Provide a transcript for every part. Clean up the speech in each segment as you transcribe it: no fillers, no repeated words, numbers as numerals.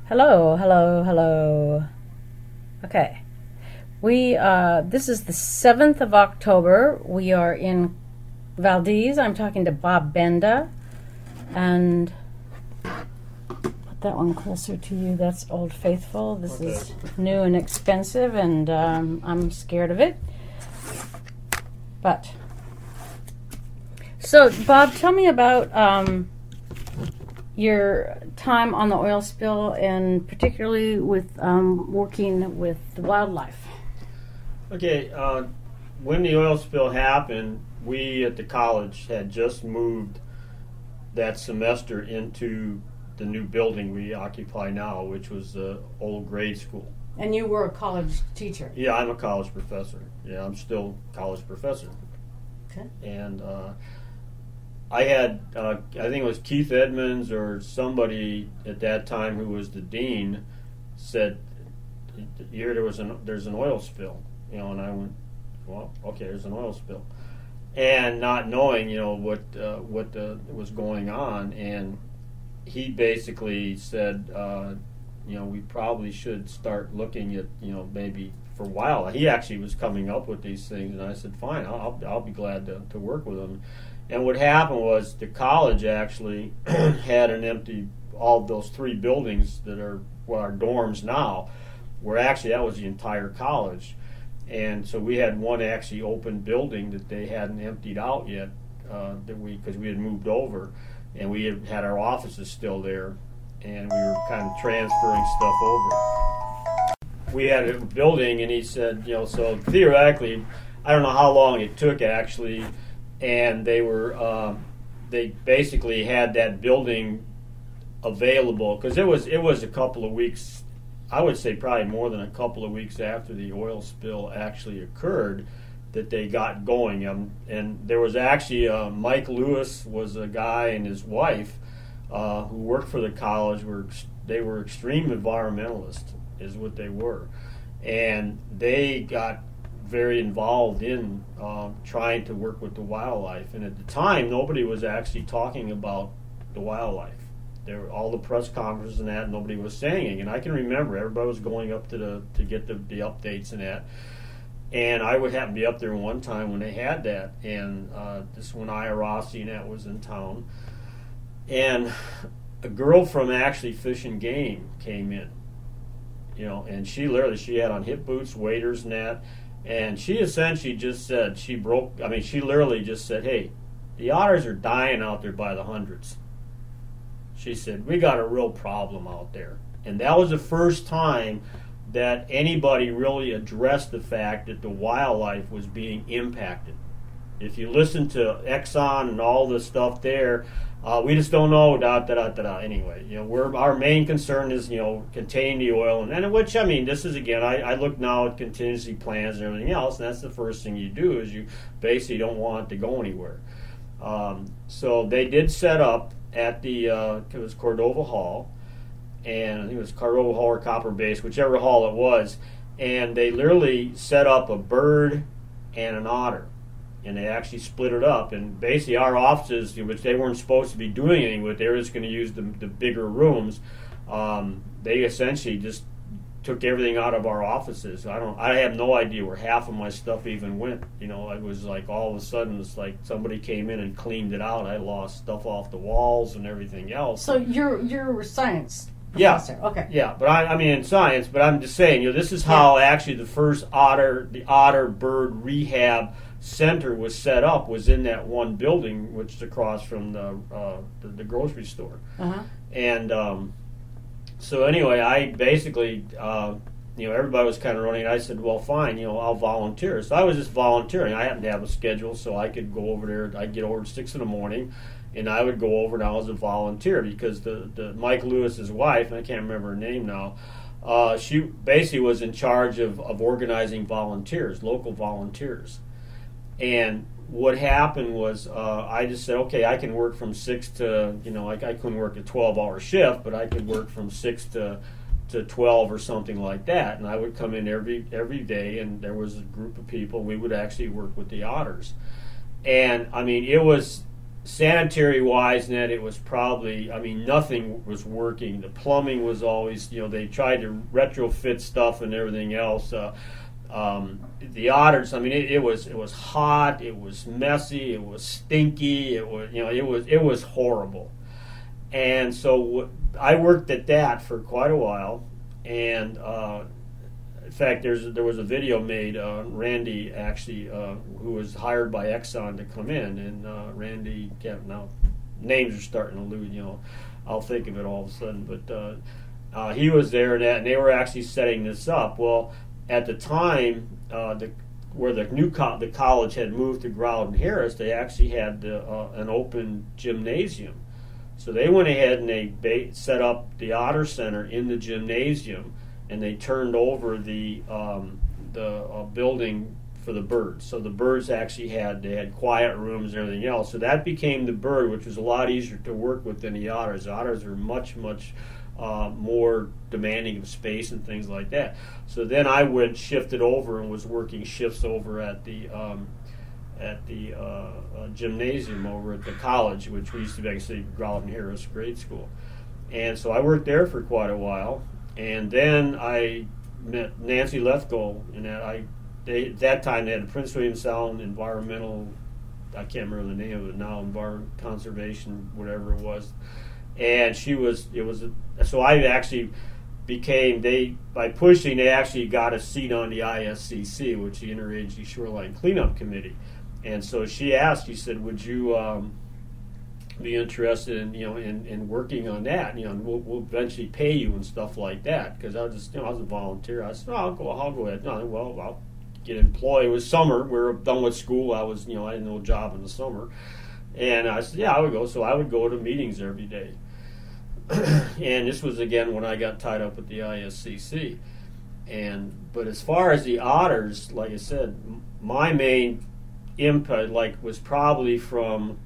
Hello, hello, hello. Okay. This is the 7th of October. We are in Valdez. I'm talking to Bob Benda. And put that one closer to you. That's Old Faithful. This is new and expensive, and I'm scared of it. But, so Bob, tell me about your time on the oil spill, and particularly with working with the wildlife. Okay, when the oil spill happened, we at the college had just moved that semester into the new building we occupy now, which was the old grade school. And you were a college teacher. Yeah, I'm a college professor. Yeah, I'm still a college professor. Okay. And I had, I think it was Keith Edmonds or somebody at that time who was the dean, said, "Here there's an oil spill," and I went, "Well, okay, there's an oil spill," and not knowing, what was going on, and he basically said, we probably should start looking at, maybe for wildlife. He actually was coming up with these things, and I said, "Fine, I'll be glad to work with him." And what happened was the college actually had an empty, all of those three buildings that are our dorms now, were actually, that was the entire college. And so we had one actually open building that they hadn't emptied out yet, because we had moved over, and we had our offices still there, and we were kind of transferring stuff over. We had a building, and he said, so theoretically, I don't know how long it took actually, and they basically had that building available, because it was a couple of weeks, I would say probably more than a couple of weeks after the oil spill actually occurred, that they got going. And there was actually Mike Lewis was a guy, and his wife who worked for the college. They were extreme environmentalists, is what they were, and they got very involved in trying to work with the wildlife. And at the time, nobody was actually talking about the wildlife. There were all the press conferences and that, nobody was saying it. And I can remember everybody was going up to get the updates and that. And I would happen to be up there one time when they had that, and this when Aya Rossi and that was in town, and a girl from actually Fish and Game came in, and she had on hip boots, waders, and that. And she essentially just said, she literally just said, "Hey, the otters are dying out there by the hundreds." She said, "We got a real problem out there." And that was the first time that anybody really addressed the fact that the wildlife was being impacted. If you listen to Exxon and all the stuff there, we just don't know, Anyway, our main concern is, containing the oil, and which, this is, again, I look now at contingency plans and everything else, and that's the first thing you do, is you basically don't want it to go anywhere. So they did set up at it was Cordova Hall, and I think it was Cordova Hall or Copper Base, whichever hall it was, and they literally set up a bird and an otter. And they actually split it up, and basically our offices, which they weren't supposed to be doing anything with, they were just going to use the bigger rooms. They essentially just took everything out of our offices. I have no idea where half of my stuff even went. It was like all of a sudden it's like somebody came in and cleaned it out. I lost stuff off the walls and everything else. So you're a science professor. Yeah. Okay. Yeah, but I in science. But I'm just saying, this is how actually the first the otter bird rehab center was set up, was in that one building, which is across from the grocery store. Uh-huh. And so anyway, I basically, everybody was kind of running. I said, "Well, fine, I'll volunteer." So I was just volunteering. I happened to have a schedule, so I could go over there. I'd get over at 6 in the morning, and I would go over, and I was a volunteer, because the Mike Lewis's wife, and I can't remember her name now, she basically was in charge of organizing volunteers, local volunteers. And what happened was, I just said, okay, I can work from 6 to, I couldn't work a 12-hour shift, but I could work from 6 to 12 or something like that. And I would come in every day, and there was a group of people. We would actually work with the otters. And, it was sanitary wise, that it was probably, I mean, nothing was working. The plumbing was always, they tried to retrofit stuff and everything else. The otters, I mean, it was hot, it was messy, it was stinky, it was horrible. And so I worked at that for quite a while, and in fact, there was a video made. Randy actually, who was hired by Exxon to come in, and Randy, now names are starting to lose. I'll think of it all of a sudden. But he was there, and they were actually setting this up. Well, at the time, where the college had moved to Groudon-Harris, they actually had an open gymnasium. So they went ahead and they set up the Otter Center in the gymnasium, and they turned over the building for the birds. So the birds actually had quiet rooms and everything else. So that became the bird, which was a lot easier to work with than the otters. The otters are much more demanding of space and things like that. So then I shifted over and was working shifts over at the gymnasium over at the college, which we used to actually Groudon-Harris grade school. And so I worked there for quite a while. And then I met Nancy Lethko, and at that time they had Prince William Sound Environmental, I can't remember the name of it now, Environment Conservation, whatever it was. And so I actually by pushing, they actually got a seat on the ISCC, which is the Interagency Shoreline Cleanup Committee. And so she said, would you be interested in working on that? We'll eventually pay you and stuff like that, because I was a volunteer. I said, I'll go ahead. Well, I'll get employed. It was summer. We were done with school. I had no job in the summer, and I said, I would go. So I would go to meetings every day. And this was again when I got tied up with the ISCC. But as far as the otters, like I said, my main input was probably from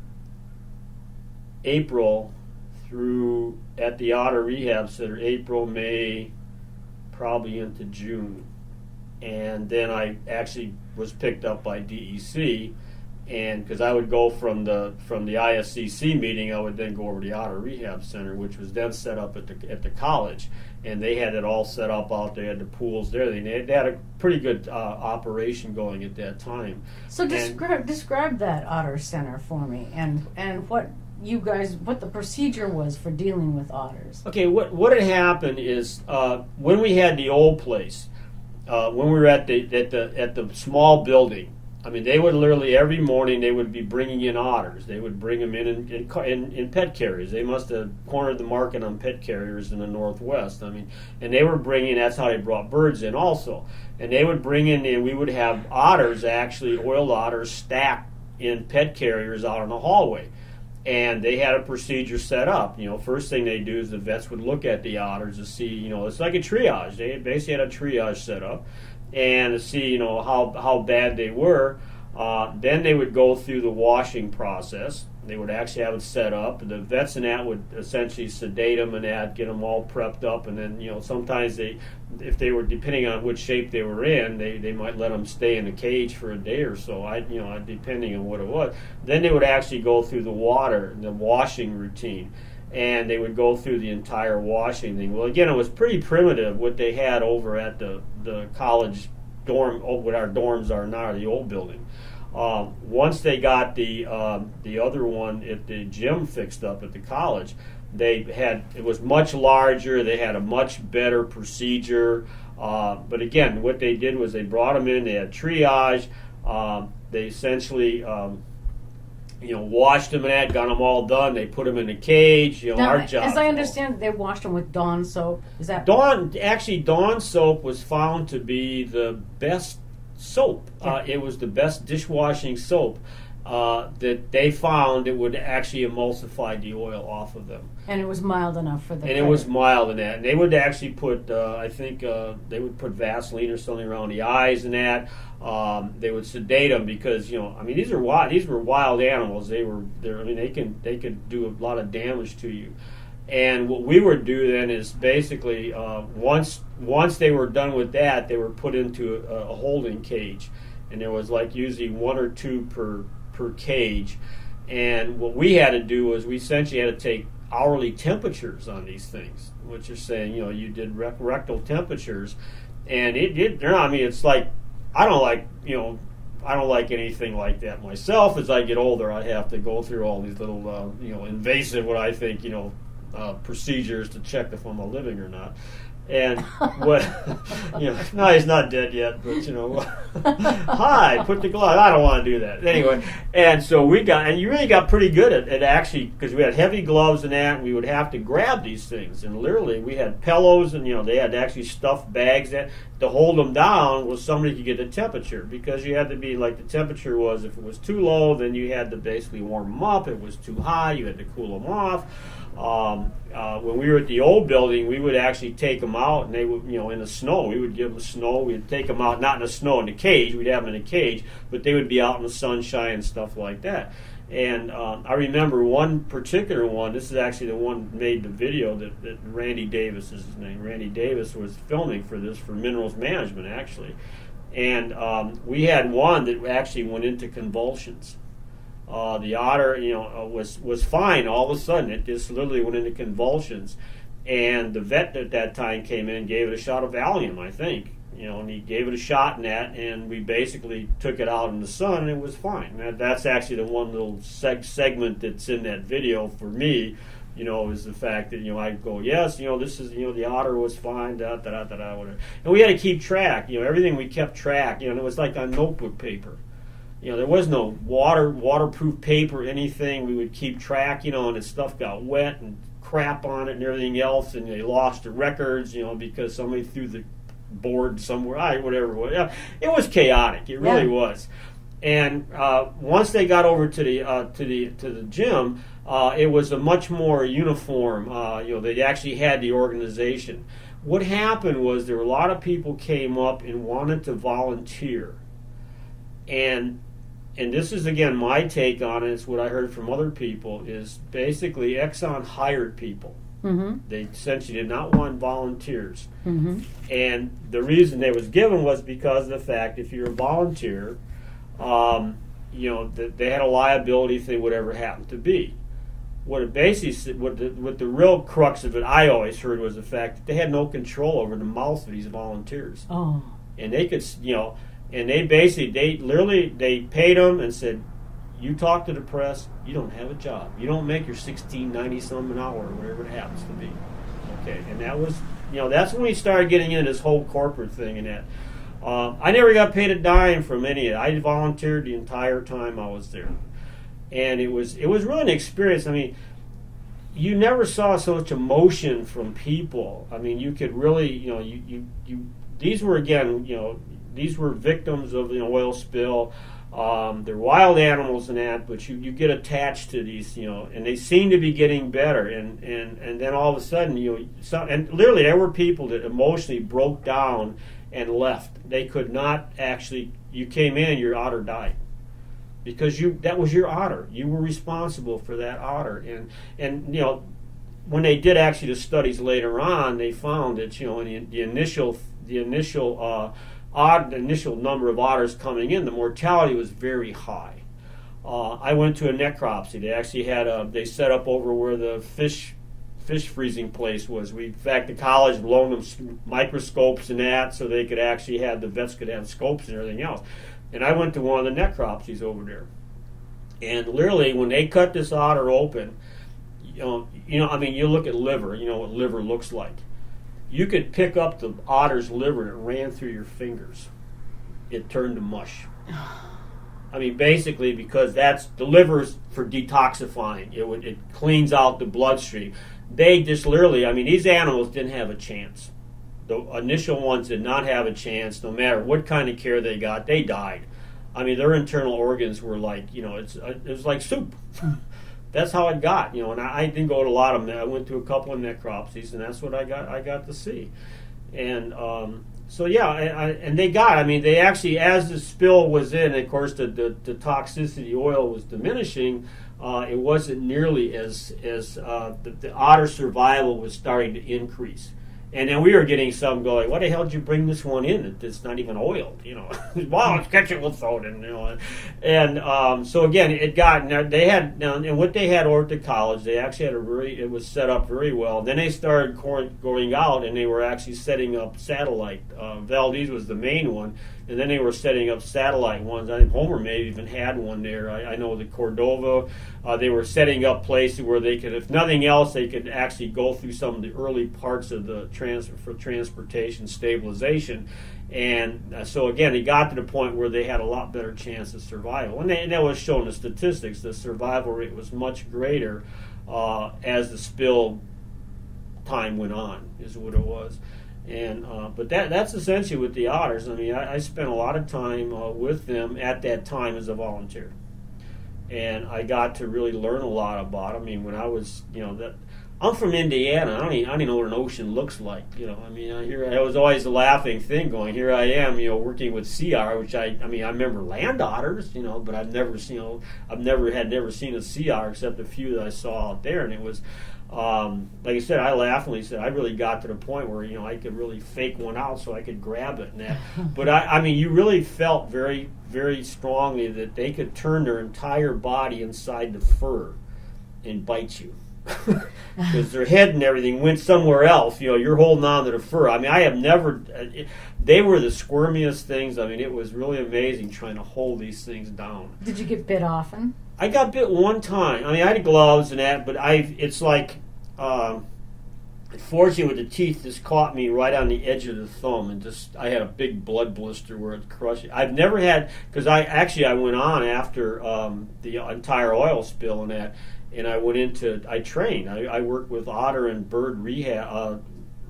April through at the Otter Rehab Center, April, May, probably into June. And then I actually was picked up by DEC, and because I would go from the ISCC meeting, I would then go over to the Otter Rehab Center, which was then set up at the college, and they had it all set up out there, had the pools there. They had a pretty good operation going at that time. So describe that Otter Center for me, and what the procedure was for dealing with otters. Okay, what had happened is when we had the old place, when we were at the small building, I mean, they would literally every morning they would be bringing in otters. They would bring them in pet carriers. They must have cornered the market on pet carriers in the Northwest. I mean, and they were bringing. That's how they brought birds in also. And they would bring in, and we would have otters, actually oiled otters, stacked in pet carriers out in the hallway. And they had a procedure set up. First thing they do is the vets would look at the otters to see, it's like a triage. They basically had a triage set up, and to see, how bad they were. Then they would go through the washing process. They would actually have it set up. The vets and that would essentially sedate them and that, get them all prepped up. And then, sometimes if they were, depending on which shape they were in, they might let them stay in a cage for a day or so, depending on what it was. Then they would actually go through the washing routine. And they would go through the entire washing thing. Well, again, it was pretty primitive what they had over at the college dorm, what our dorms are now, the old building. Once they got the other one at the gym fixed up at the college, it was much larger. They had a much better procedure. But again, what they did was they brought them in. They had triage. They essentially washed them and that, got them all done. They put them in a cage. Now, our job. As I understand, they washed them with Dawn soap. Is that Dawn soap was found to be the best soap. Yeah. It was the best dishwashing soap that they found. It would actually emulsify the oil off of them. And it was mild enough for them. And it was mild in that. And they would actually put, they would put Vaseline or something around the eyes and that. They would sedate them because, these were wild animals. They could do a lot of damage to you. And what we would do then is basically once they were done with that, they were put into a holding cage, and there was usually one or two per cage. And what we had to do was we essentially had to take hourly temperatures on these things, which is saying, you did rectal temperatures, and it's like, I don't like anything like that myself. As I get older, I have to go through all these little, invasive, what I think, procedures to check if I'm living or not. And what, no, he's not dead yet, but, hi, put the glove. I don't want to do that. Anyway, and so you really got pretty good at actually, because we had heavy gloves and that, and we would have to grab these things. And literally, we had pillows, and, they had actually stuffed bags that to hold them down was somebody could get the temperature, because you had to be like the temperature was, if it was too low, then you had to basically warm them up. If it was too high, you had to cool them off. When we were at the old building, we would actually take them out, and they would, in the snow, we would give them snow. We'd take them out, not in the snow in the cage, we'd have them in a cage, but they would be out in the sunshine and stuff like that. And I remember one particular one, this is actually the one that made the video that Randy Davis is his name. Randy Davis was filming for this, for Minerals Management, actually. And we had one that actually went into convulsions. The otter, was fine. All of a sudden, it just literally went into convulsions. And the vet at that time came in and gave it a shot of Valium, I think. And he gave it a shot in that, and we basically took it out in the sun, and it was fine. That's actually the one little segment that's in that video for me, is the fact that, I go, yes, this is, the otter was fine, whatever. And we had to keep track, everything we kept track, it was like on notebook paper. There was no waterproof paper, anything. We would keep track, and the stuff got wet and crap on it and everything else, and they lost the records, because somebody threw the board somewhere, whatever. It was chaotic. It really was. And once they got over to the gym, it was a much more uniform. They actually had the organization. What happened was there were a lot of people came up and wanted to volunteer, and this is, again, my take on it. It's what I heard from other people, is basically Exxon hired people. Mm-hmm. They essentially did not want volunteers. Mm-hmm. And the reason they was given was because of the fact, if you're a volunteer, they had a liability thing, whatever happened to be. What it basically, what the real crux of it, I always heard, was the fact that they had no control over the mouth of these volunteers. Oh. And they could, and they paid them and said, you talk to the press, you don't have a job. You don't make your $16.90 some an hour, or whatever it happens to be. Okay, and that was, that's when we started getting into this whole corporate thing and that. I never got paid a dime from any of it. I volunteered the entire time I was there. And it was really an experience. I mean, you never saw so much emotion from people. I mean, you could really, these were, again, these were victims of the oil spill. They're wild animals and that, but you get attached to these, and they seem to be getting better. And then all of a sudden, and literally there were people that emotionally broke down and left. They could not actually, you came in, your otter died. Because that was your otter. You were responsible for that otter. And when they did actually the studies later on, they found that, in the initial number of otters coming in, the mortality was very high. I went to a necropsy. They actually they set up over where the fish freezing place was. In fact, the college loaned them microscopes and that, so they could actually the vets could have scopes and everything else. And I went to one of the necropsies over there. And literally, when they cut this otter open, you look at liver, what liver looks like. You could pick up the otter's liver and it ran through your fingers. It turned to mush. I mean, basically, because the liver's for detoxifying. It cleans out the bloodstream. They just literally, these animals didn't have a chance. The initial ones did not have a chance. No matter what kind of care they got, they died. Their internal organs were like, it was like soup. That's how it got, and I didn't go to a lot of them. I went to a couple of necropsies, and that's what I got to see. And and they they actually, as the spill was in, of course, the toxicity oil was diminishing. It wasn't nearly as the otter survival was starting to increase. And then we were getting some going, why the hell did you bring this one in? It's not even oiled, Wow, let's catch it, we'll throw it in, And so again, it got, they had, and what they had over at the college, they actually had it was set up very well. Then they started going out and they were actually setting up satellite. Valdez was the main one, and then they were setting up satellite ones. I think Homer may have even had one there. I know the Cordova, they were setting up places where they could, if nothing else, they could actually go through some of the early parts of the for transportation stabilization. And so again, it got to the point where they had a lot better chance of survival. And that was shown in the statistics. The survival rate was much greater as the spill time went on, is what it was. And but that's essentially with the otters. I mean, I spent a lot of time with them at that time as a volunteer, and I got to really learn a lot about them. I mean, when I was, I'm from Indiana. I don't even know what an ocean looks like. I mean, I was always the laughing thing going. Here I am, working with sea otter, which I remember land otters, but I've never seen, never seen a sea otter except a few that I saw out there, and it was. Like I said, I laughingly said I really got to the point where I could really fake one out so I could grab it and that. But I mean, you really felt very, very strongly that they could turn their entire body inside the fur and bite you because their head and everything went somewhere else. You're holding on to the fur. I mean, I have never. They were the squirmiest things. I mean, it was really amazing trying to hold these things down. Did you get bit often? I got bit one time. I mean, I had gloves and that, but it's like, fortunately with the teeth, this caught me right on the edge of the thumb, and I had a big blood blister where it crushed it. I've never had, because I went on after the entire oil spill and that, and I trained. I worked with otter and bird rehab,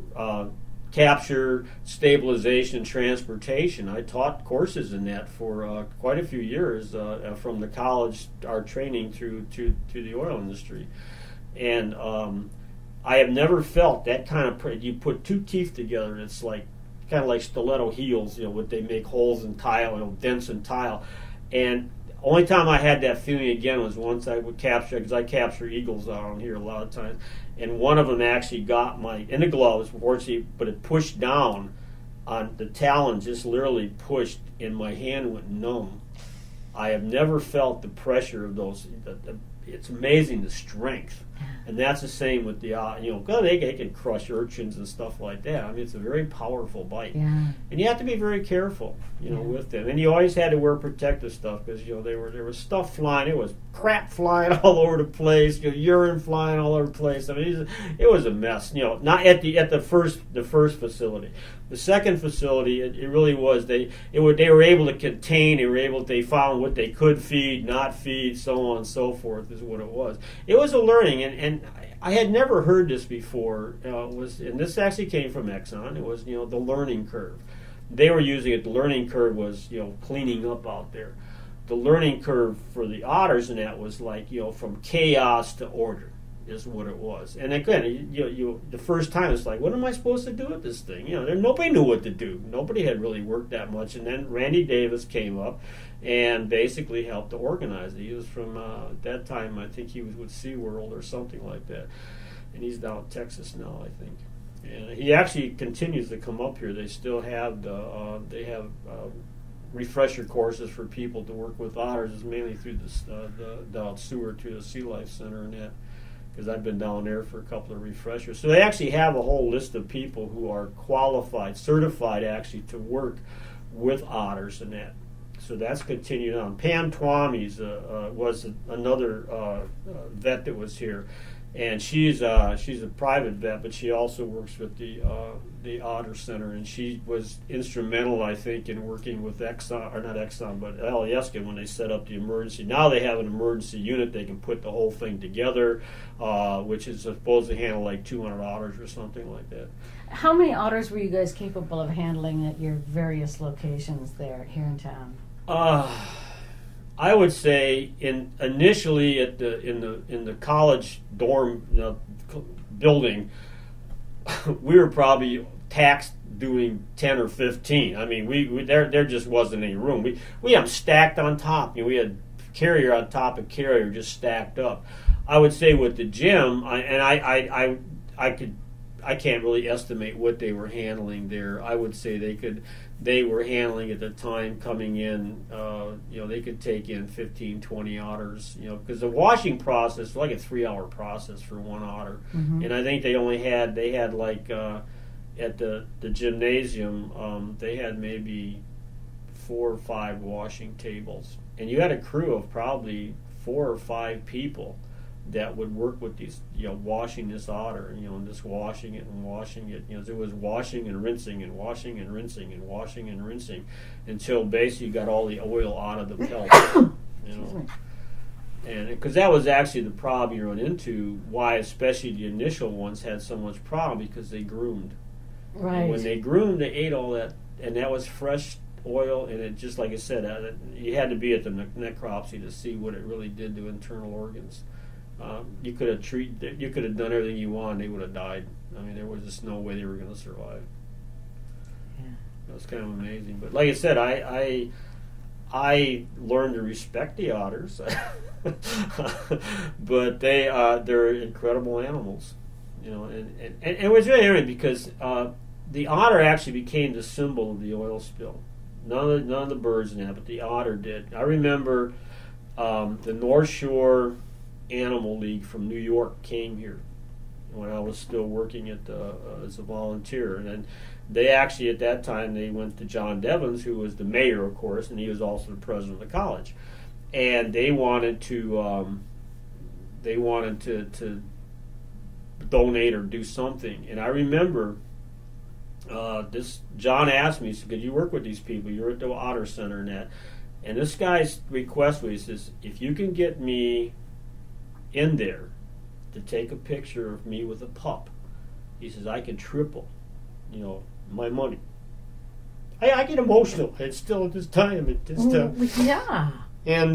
capture, stabilization, and transportation. I taught courses in that for quite a few years from the college, our training through to the oil industry. And I have never felt that kind of, you put two teeth together and it's like, kind of like stiletto heels, what they make holes in tile, dents in tile. And only time I had that feeling again was once I would capture, because I capture eagles out on here a lot of times, and one of them actually got in the gloves, fortunately, but it pushed down on the talon, just literally pushed, and my hand went numb. I have never felt the pressure of those. It's amazing the strength, and that's the same with the they can crush urchins and stuff like that. I mean, it's a very powerful bite, and you have to be very careful, with them. And you always had to wear protective stuff because there was stuff flying. It was crap flying all over the place. Urine flying all over the place. I mean, it was a mess. Not at the first facility. The second facility, it really was. They were able to contain. They found what they could feed, not feed, so on and so forth. Is what it was. It was a learning, and I had never heard this before. And this actually came from Exxon. It was the learning curve. They were using it. The learning curve was cleaning up out there. The learning curve for the otters and that was like from chaos to order. Is what it was. And again, the first time it's like, what am I supposed to do with this thing? Nobody knew what to do. Nobody had really worked that much. And then Randy Davis came up and basically helped to organize it. He was from at that time, I think he was with SeaWorld or something like that. And he's down in Texas now, I think. And he actually continues to come up here. They still have refresher courses for people to work with otters. It's mainly through the Seward to the Sea Life Center and that. Because I've been down there for a couple of refreshers. So they actually have a whole list of people who are qualified, certified actually, to work with otters and that. So that's continued on. Pam Twamies was another vet that was here. And she's a private vet, but she also works with the Otter Center, and she was instrumental, I think, in working with Exxon, or not Exxon, but Alaska when they set up the emergency. Now they have an emergency unit; they can put the whole thing together, which is supposed to handle like 200 otters or something like that. How many otters were you guys capable of handling at your various locations there here in town? I would say initially in the college dorm building, we were probably taxed doing 10 or 15. I mean, there just wasn't any room. We had them stacked on top. We had carrier on top of carrier just stacked up. I would say with the gym, I could I can't really estimate what they were handling there. I would say they were handling at the time coming in, they could take in 15, 20 otters, because the washing process was like a 3-hour process for one otter. Mm-hmm. And I think they had like, at the gymnasium, they had maybe 4 or 5 washing tables. And you had a crew of probably 4 or 5 people that would work with these, washing this otter, and just washing it and washing it. It was washing and rinsing and washing and rinsing and washing and rinsing until basically you got all the oil out of the pelt. And because that was actually the problem you run into, why especially the initial ones had so much problem, because they groomed. Right. And when they groomed, they ate all that, and that was fresh oil, and it just, like I said, you had to be at the necropsy to see what it really did to internal organs. You could have done everything you wanted, they would have died. I mean, there was just no way they were going to survive. Yeah. It was kind of amazing. But like I said, I learned to respect the otters, but they're incredible animals, and it was really interesting because the otter actually became the symbol of the oil spill. None of the birds in that, but the otter did. I remember the North Shore Animal League from New York came here when I was still working as a volunteer, and then they actually at that time they went to John Devens, who was the mayor, of course, and he was also the president of the college, and they wanted to donate or do something. And I remember John asked me, he said, "Could you work with these people? You're at the Otter Center and that." And this guy's request was, he says, "If you can get me in there to take a picture of me with a pup," he says, "I can triple, my money." I get emotional. It's still at this time. Yeah. And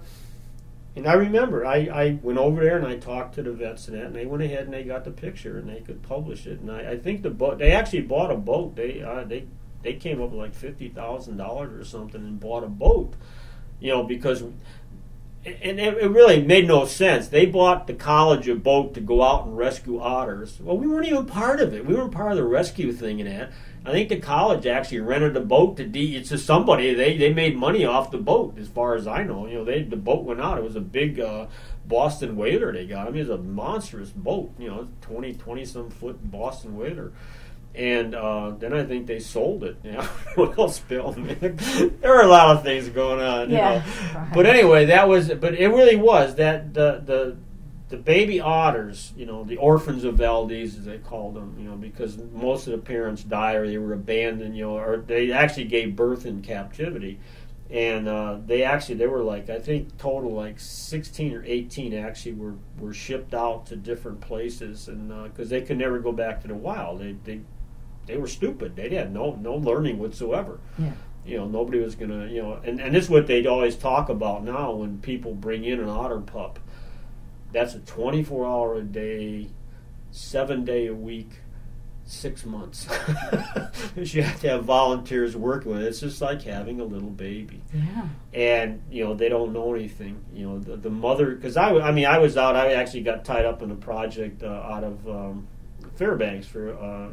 I remember I went over there and I talked to the vets and that, and they went ahead and they got the picture and they could publish it. And I think the boat, they actually bought a boat. They came up with like $50,000 or something and bought a boat, because. And it really made no sense. They bought the college a boat to go out and rescue otters. Well, we weren't even part of it. We weren't part of the rescue thing in that. I think the college actually rented a boat to somebody. They made money off the boat, as far as I know. The boat went out. It was a big Boston whaler they got. I mean, it was a monstrous boat. 20-some foot Boston whaler. And then I think they sold it. Oil spill, man. There were a lot of things going on. Right. But anyway, but it really was that the baby otters, the orphans of Valdez, as they called them, because most of the parents died or they were abandoned, or they actually gave birth in captivity. And they were like, I think total like 16 or 18 actually were shipped out to different places, and because they could never go back to the wild. They were stupid. They had no learning whatsoever. Yeah. Nobody was going to, and this is what they always talk about now when people bring in an otter pup. That's a 24-hour a day, 7-day a week, 6 months. You have to have volunteers working with it. It's just like having a little baby. Yeah. And, they don't know anything. The mother, because I was out, I actually got tied up in a project out of Fairbanks for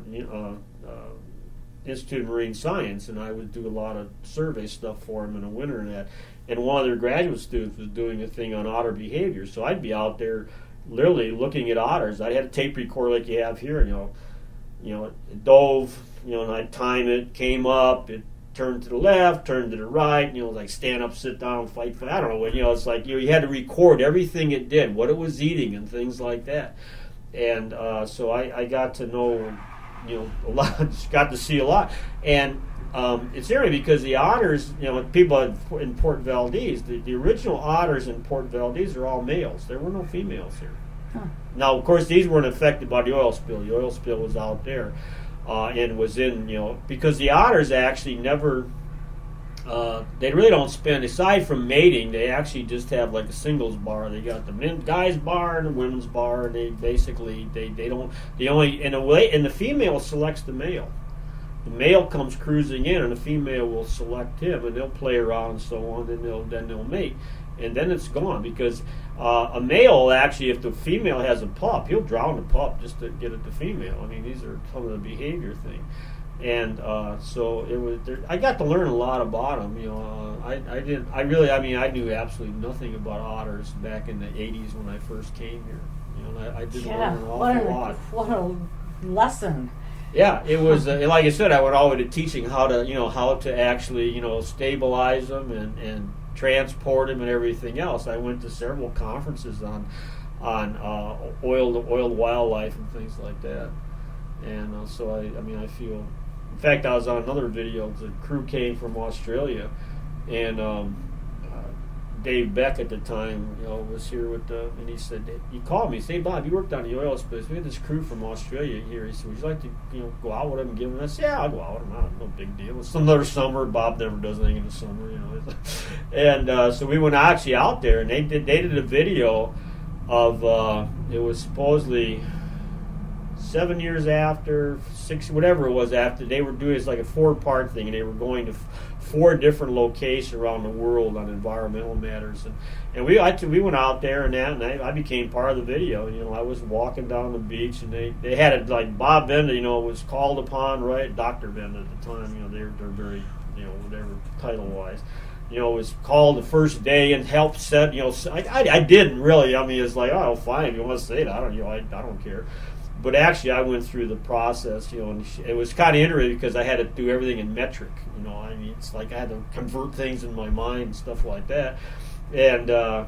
Institute of Marine Science, and I would do a lot of survey stuff for them in the winter and that. And one of their graduate students was doing a thing on otter behavior, so I'd be out there literally looking at otters. I had a tape recorder like you have here, it dove, and I'd time it, came up, it turned to the left, turned to the right, like stand up, sit down, fight. I don't know, it's like you had to record everything it did, what it was eating, and things like that. And so I got to know, a lot, got to see a lot. And it's interesting because the otters, people in Port Valdez, the original otters in Port Valdez are all males. There were no females here. Huh. Now, of course, these weren't affected by the oil spill. The oil spill was out there and was in, because the otters actually never, they really don't spend, aside from mating, they actually just have like a singles bar. They got the guys bar and the women's bar, and they basically, they don't, they only, in a way, and the female selects the male. The male comes cruising in, and the female will select him, and they'll play around and so on, and then they'll mate. and then it's gone because a male actually, if the female has a pup, he'll drown the pup just to get at the female. I mean, these are some of the behavior thing. And so it was. I got to learn a lot about them. You know, I didn't. I really. I mean, I knew absolutely nothing about otters back in the '80s when I first came here. You know, I did learn an awful lot. What a lesson! Yeah, it was. Like I said, I went all the way to teaching how to actually stabilize them and transport them and everything else. I went to several conferences on oiled wildlife and things like that. And so I feel. In fact, I was on another video. The crew came from Australia, and Dave Beck at the time, was here and he said, he called me, said, "Hey, Bob, you worked on the oil space. We had this crew from Australia here." He said, "Would you like to, go out with them and give them?" I said, "Yeah, I'll go out with them. No big deal. It's another summer. Bob never does anything in the summer, And so we went actually out there, and they did a video of it was supposedly 7 years after, 6, whatever it was after, they were doing, it's like a 4-part thing, and they were going to 4 different locations around the world on environmental matters. And we went out there and I became part of the video. I was walking down the beach, and they had it like Bob Benda, was called upon, right? Dr. Benda at the time, they're very, whatever title-wise. Was called the first day and helped set, I didn't really. I mean, it's like, oh, fine, if you want to say that, I don't care. But actually, I went through the process, and it was kind of interesting because I had to do everything in metric. I mean, it's like I had to convert things in my mind and stuff like that. And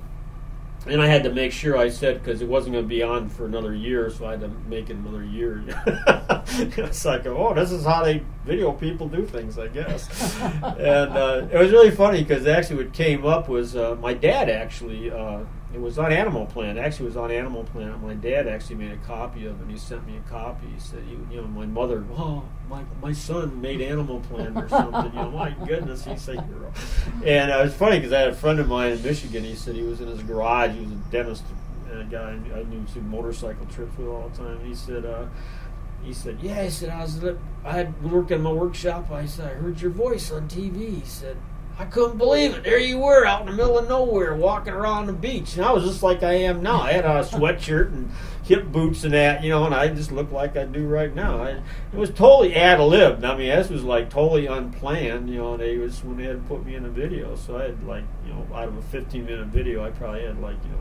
I had to make sure I said, because it wasn't going to be on for another year, so I had to make it another year. It's like, oh, this is how they video people do things, I guess. And it was really funny because actually what came up was my dad actually, it was on Animal Planet. Actually, it was on Animal Planet. My dad actually made a copy of it, and he sent me a copy. He said, my mother, my son made Animal Planet or something. My goodness, he's a hero. And it was funny because I had a friend of mine in Michigan. He said he was in his garage. He was a dentist, and a guy I knew to motorcycle trips with all the time. He said, yeah. He said, I had worked in my workshop. I said, I heard your voice on TV. He said, I couldn't believe it. There you were out in the middle of nowhere walking around the beach. And I was just like I am now. I had a sweatshirt and hip boots and that, and I just looked like I do right now. It was totally ad-libbed. I mean, this was like totally unplanned, when they had put me in a video. So I had out of a 15-minute video, I probably had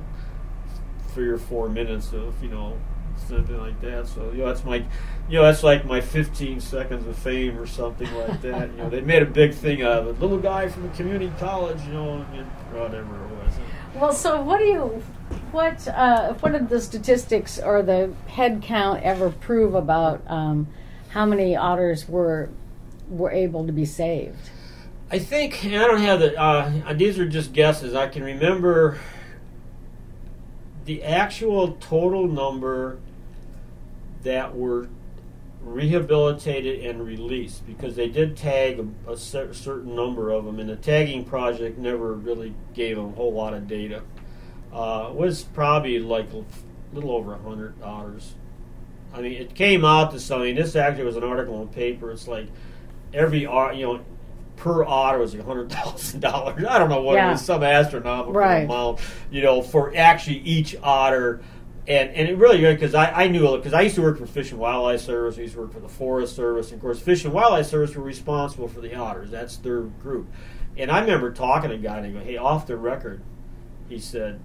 3 or 4 minutes of, something like that. So that's like my 15 seconds of fame or something like that. They made a big thing out of it. Little guy from a community college, and whatever it was. Well, so what did the statistics or the head count ever prove about how many otters were able to be saved? I think, and I don't have these are just guesses. I can remember the actual total number that were rehabilitated and released, because they did tag a certain number of them, and the tagging project never really gave them a whole lot of data. Was probably like a little over 100 otters. I mean, it came out to something. This actually was an article in the paper. It's like every per otter was $100,000. I don't know what it was, some astronomical amount, for actually each otter. And it really, because I knew, because I used to work for Fish and Wildlife Service, I used to work for the Forest Service, and of course Fish and Wildlife Service were responsible for the otters. That's their group. And I remember talking to a guy and he go, hey, off the record, he said,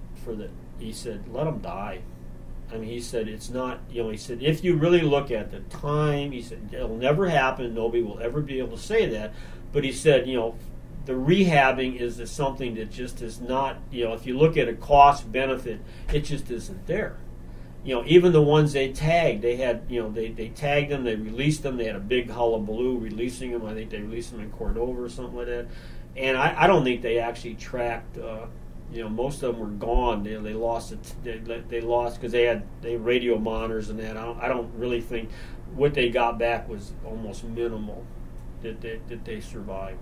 let them die. I mean, he said, it's not, he said, if you really look at the time, he said, it'll never happen, nobody will ever be able to say that. But he said, the rehabbing is something that just is not, if you look at a cost benefit, it just isn't there. Even the ones they tagged, they had, they tagged them, they released them, they had a big hullabaloo releasing them. I think they released them in Cordova or something like that. And I don't think they actually tracked, most of them were gone. They lost it. They lost because they had radio monitors and that. I don't really think what they got back was almost minimal that they survived.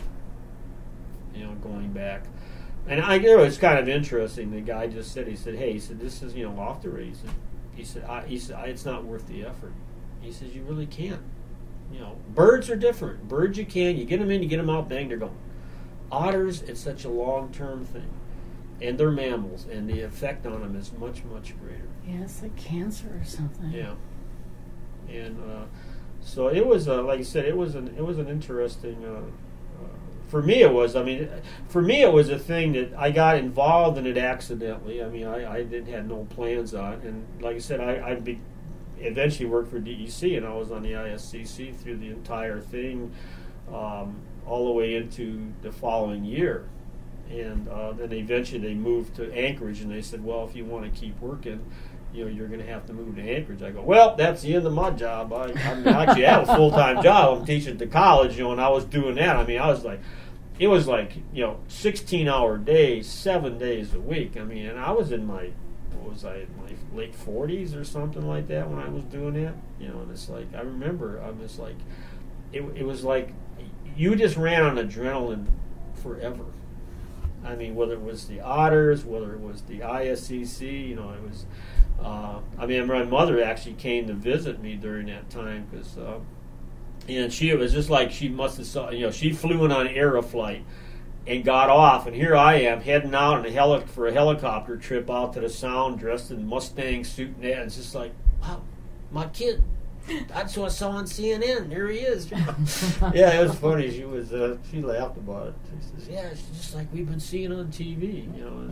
Going back. And it's kind of interesting. The guy just said, he said, this is, off the race. He said, it's not worth the effort. He says, you really can't. Birds are different. Birds you get them in, you get them out, bang, they're gone. Otters, it's such a long-term thing. and they're mammals, and the effect on them is much, much greater. Yeah, it's like cancer or something. Yeah, and so it was like I said, it was an interesting. For me, it was. I mean, for me, it was a thing that I got involved in it accidentally. I mean, I didn't had no plans on it, and like I said, I eventually worked for DEC, and I was on the ISCC through the entire thing, all the way into the following year. And then eventually they moved to Anchorage, and they said, well, if you want to keep working, you're going to have to move to Anchorage. I go, well, that's the end of my job. I actually have a full-time job. I'm teaching at the college, and I was doing that. I mean, it was like 16-hour days, 7 days a week. I mean, and I was in my late 40s or something like that when I was doing that. And it's like, I remember, I was like, it was like you just ran on adrenaline forever. I mean, whether it was the Otters, whether it was the ISCC, it was. I mean, my mother actually came to visit me during that time because, and she was just like she must have saw. She flew in on Aeroflight and got off, and here I am heading out for a helicopter trip out to the Sound, dressed in Mustang suit and that. And it's just like, wow, my kid. That's what I saw on CNN. There he is. Yeah, it was funny. She laughed about it. She says, "Yeah, it's just like we've been seeing on TV."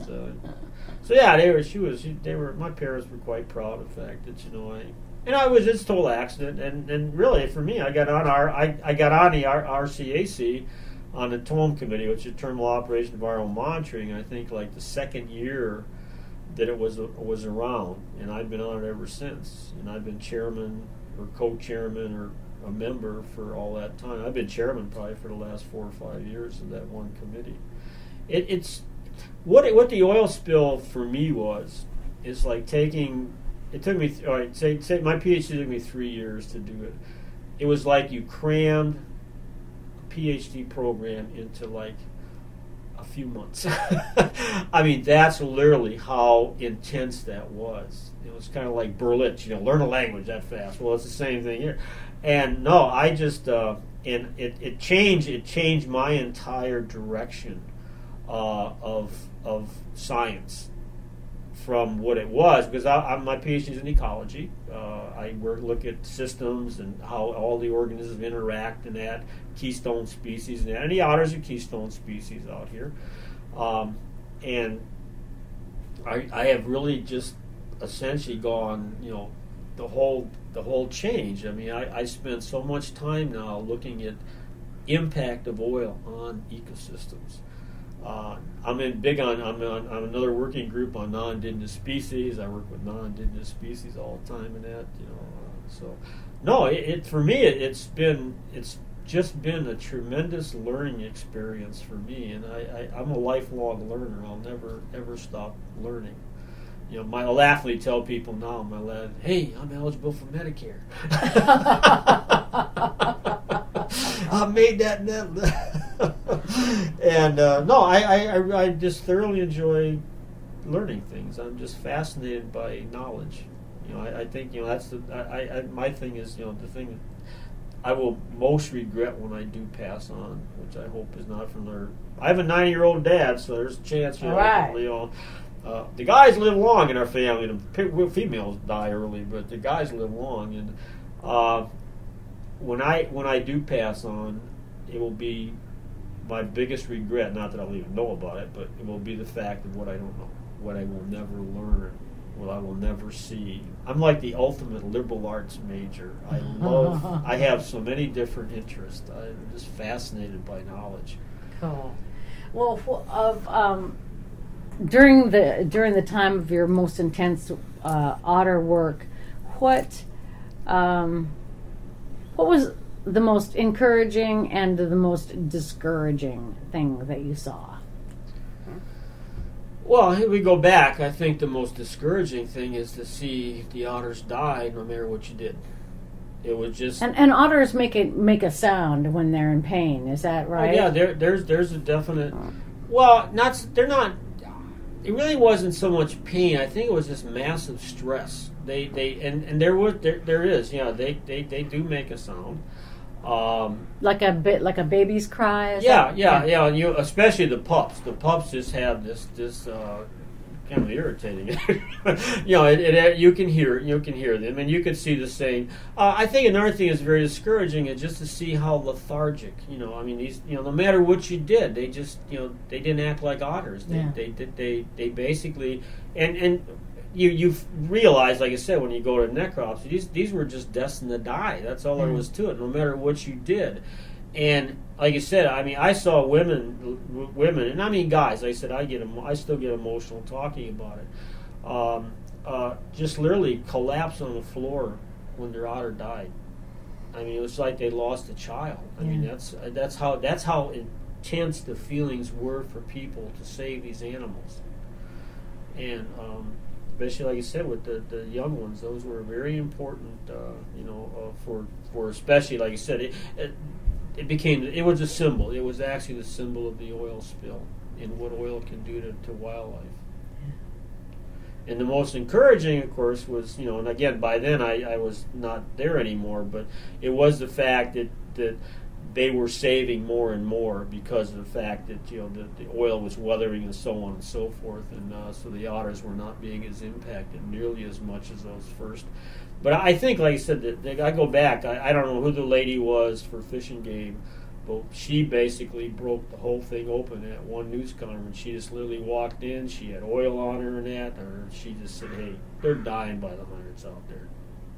So yeah, they were. My parents were quite proud of the fact that I was just a total accident, and really for me, I got on the RCAC on the TOM committee, which is Terminal Operation Environmental Monitoring. I think like the second year that it was around, and I've been on it ever since, and I've been chairman or co-chairman or a member for all that time. I've been chairman probably for the last 4 or 5 years of that one committee. It's what the oil spill for me was. It's like taking. It took me. All right, say my PhD took me 3 years to do it. It was like you crammed a PhD program into like a few months. I mean, that's literally how intense that was. It was kind of like Berlitz, learn a language that fast. Well, it's the same thing here. And no, I just and it changed my entire direction of science from what it was, because my PhD is in ecology. I look at systems and how all the organisms interact and that, keystone species and that. And the otters are keystone species out here. And I have really just essentially gone, the whole change. I mean, I spend so much time now looking at impact of oil on ecosystems. I'm on another working group on non-indigenous species. I work with non-indigenous species all the time in that, So, no, for me it's just been a tremendous learning experience for me, and I'm a lifelong learner. I'll never ever stop learning. I'll laughingly tell people now, hey, I'm eligible for Medicare. I made that. And no, I just thoroughly enjoy learning things. I'm just fascinated by knowledge. I think that's my thing is the thing I will most regret when I do pass on, which I hope is not from their. I have a 90-year-old dad, so there's a chance. Right. The guys live long in our family. The females die early, but the guys live long. And when I do pass on, it will be my biggest regret. Not that I'll even know about it, but it will be the fact of what I don't know, what I will never learn, what I will never see. I'm like the ultimate liberal arts major. I have so many different interests. I'm just fascinated by knowledge. Cool. Well, during the time of your most intense otter work, what was the most encouraging and the most discouraging thing that you saw? Well, if we go back, I think the most discouraging thing is to see the otters die no matter what you did. It was just and otters make a sound when they're in pain. Is that right? Oh, yeah, there's a definite. Well, they're not. It really wasn't so much pain. I think it was just massive stress. There is. Yeah, they do make a sound. Like a baby's cry. Yeah. You especially the pups. The pups just have this kind of irritating. You can hear them, and you can see the same. I think another thing that's very discouraging is just to see how lethargic. These. No matter what you did, they just they didn't act like otters. They basically and. You realize, like I said, when you go to necropsy, these were just destined to die. That's all there was to it, no matter what you did. And like I said, I saw women, and I mean guys. Like I said, I still get emotional talking about it. Just literally collapse on the floor when their otter died. It was like they lost a child. That's how intense the feelings were for people to save these animals. And especially, like you said, with the young ones, those were very important. For especially, like you said, it was a symbol. It was actually the symbol of the oil spill and what oil can do to wildlife. Yeah. And the most encouraging, of course, was and again by then I was not there anymore, but it was the fact that they were saving more and more because of the fact that the oil was weathering and so on and so forth, and so the otters were not being as impacted nearly as much as those first. But I think, like I said, that I go back. I don't know who the lady was for Fish and Game, but she basically broke the whole thing open at one news conference. She just literally walked in. She had oil on her and that, or she just said, "Hey, they're dying by the hundreds out there."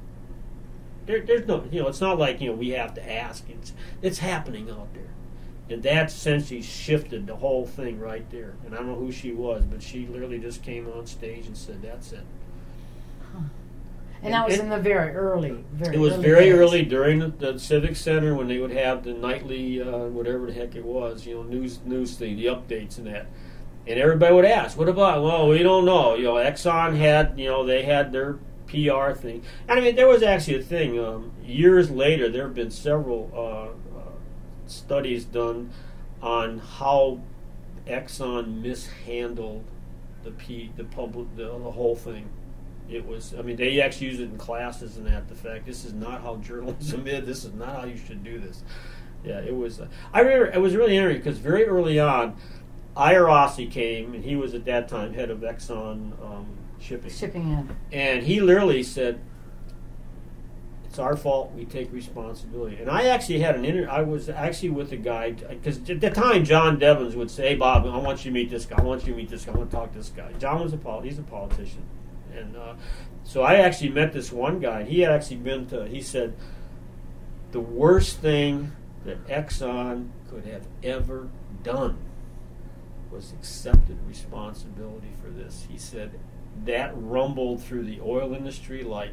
There's no, it's not like we have to ask. It's happening out there, and that essentially shifted the whole thing right there. And I don't know who she was, but she literally just came on stage and said, "That's it." Huh. And that was in the very early. It was very early during the Civic Center when they would have the nightly, whatever the heck it was, news thing, the updates and that. And everybody would ask, "What about?" Well, we don't know. Exxon had, they had their PR thing. And there was actually a thing. Years later, there have been several studies done on how Exxon mishandled the whole thing. It was. They actually use it in classes and that. The fact this is not how journalism is. This is not how you should do this. Yeah, it was. I remember it was really interesting because very early on, Ira Rossi came, and he was at that time head of Exxon. Shipping in. And he literally said, "It's our fault. We take responsibility." And I actually had I was actually with a guy because at the time John Devins would say, "Hey, Bob, I want you to meet this guy. I want you to meet this guy. I want to talk to this guy." John was he's a politician, and so I actually met this one guy. He had actually been to. He said, "The worst thing that Exxon could have ever done was accepted responsibility for this." He said. That rumbled through the oil industry like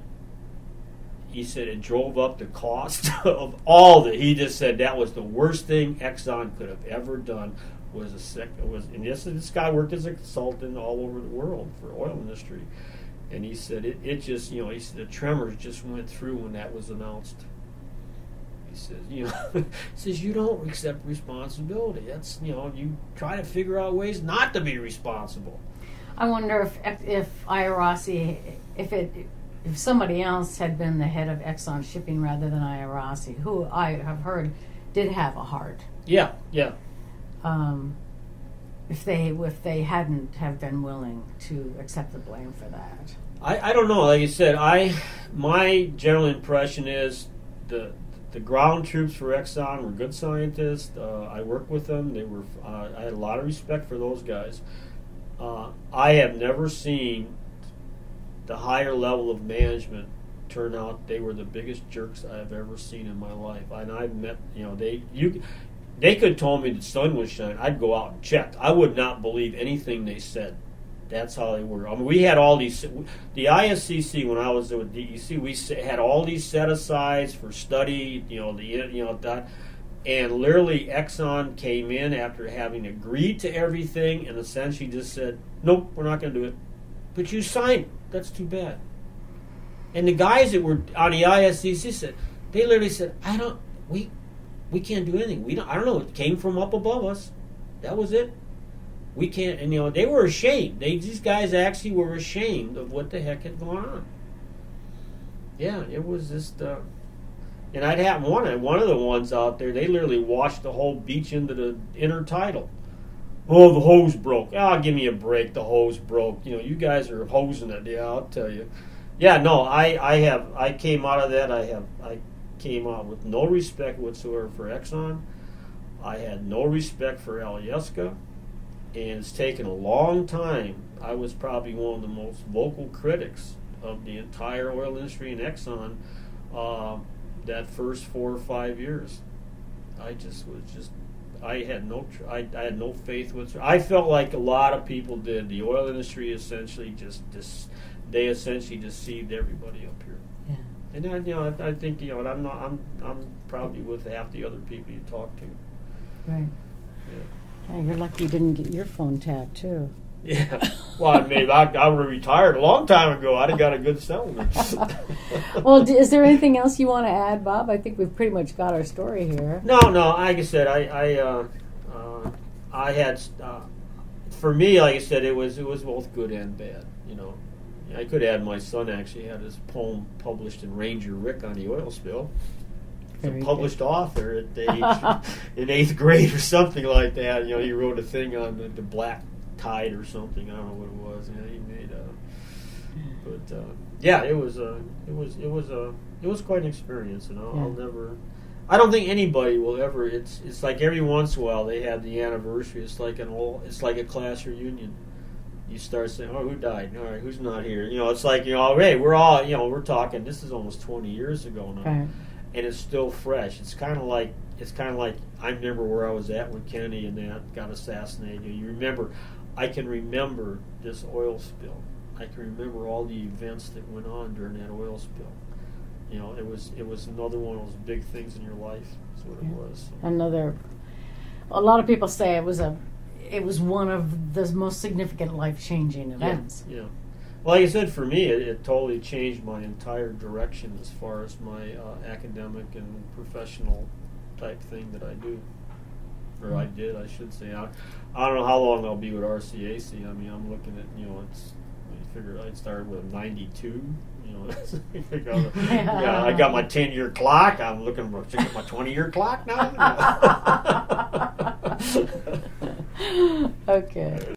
he said it drove up the cost of all that. He just said that was the worst thing Exxon could have ever done and this guy worked as a consultant all over the world for oil industry, and he said it just he said the tremors just went through when that was announced. He says he says you don't accept responsibility. That's you try to figure out ways not to be responsible. I wonder if Ira Rossi, if somebody else had been the head of Exxon Shipping rather than Ira Rossi, who I have heard did have a heart. Yeah. If they hadn't have been willing to accept the blame for that. I don't know. Like you said, my general impression is the ground troops for Exxon were good scientists. I worked with them. I had a lot of respect for those guys. I have never seen the higher level of management turn out. They were the biggest jerks I've ever seen in my life. And I've met, they could have told me the sun was shining. I'd go out and check. I would not believe anything they said. That's how they were. We had all these. The ISCC, when I was with DEC, we had all these set asides for study. And literally, Exxon came in after having agreed to everything and essentially just said, "Nope, we're not going to do it." But you signed. That's too bad. And the guys that were on the ISCC said, they literally said, we can't do anything. I don't know. It came from up above us. That was it. We can't. And they were ashamed. These guys actually were ashamed of what the heck had gone on. Yeah, it was just. And I'd have one of the ones out there. They literally washed the whole beach into the intertidal. Oh, the hose broke. Ah, give me a break. The hose broke. You guys are hosing it. Yeah, I'll tell you. Yeah, no, I came out of that. I came out with no respect whatsoever for Exxon. I had no respect for Alyeska, and it's taken a long time. I was probably one of the most vocal critics of the entire oil industry and Exxon that first 4 or 5 years. I had no faith whatsoever. I felt like a lot of people did. The oil industry essentially they essentially deceived everybody up here. Yeah. And I think I'm probably with half the other people you talk to. Right. Yeah. Yeah, you're lucky you didn't get your phone tapped too. Yeah. Well, maybe I would have retired a long time ago. I'd have got a good settlement. Well, is there anything else you want to add, Bob? I think we've pretty much got our story here. No. Like I said, I had for me, like I said, it was both good and bad. I could add my son actually had his poem published in Ranger Rick on the oil spill. Very a published good. author at the age in 8th grade or something like that. He wrote a thing on the black tide or something. I don't know what it was. He made it was quite an experience, and I'll never. I don't think anybody will ever. It's like every once in a while they have the anniversary. It's like a class reunion. You start saying, "Oh, who died? All right, who's not here?" It's like hey, we're all we're talking. This is almost 20 years ago now. Right. And it's still fresh. It's kind of like I remember where I was at when Kennedy and that got assassinated. You remember, I can remember this oil spill. I can remember all the events that went on during that oil spill. It was another one of those big things in your life. That's what it was. So. A lot of people say it was one of the most significant life-changing events. Yeah. Well, like I said, for me, it totally changed my entire direction as far as my academic and professional type thing that I do. Or I did, I should say. I don't know how long I'll be with RCAC. I mean, I'm looking at, I figure I started with 92. I got my 10-year clock. I'm looking for my 20-year clock now. Okay.